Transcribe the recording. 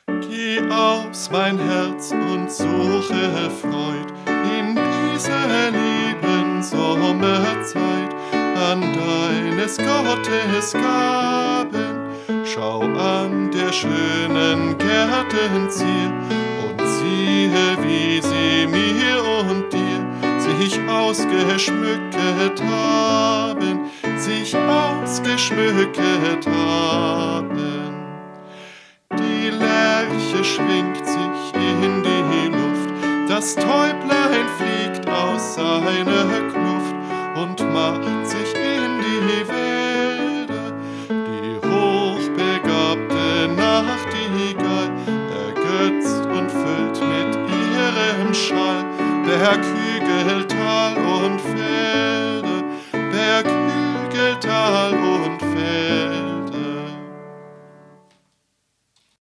Geh aus, mein Herz, und suche Freud in dieser lieben Sommerzeit an deines Gottes Gaben. Schau an der schönen Gärten Zier und siehe, wie sie mir und dir sich ausgeschmücket haben, sich ausgeschmücket haben. Die Lerche schwingt sich in die Luft, das Täublein fliegt aus seiner Kluft und macht sich in die Wälder. Die hochbegabte Nachtigall ergötzt und füllt mit ihrem Schall Berg, Hügel, Tal und Felder.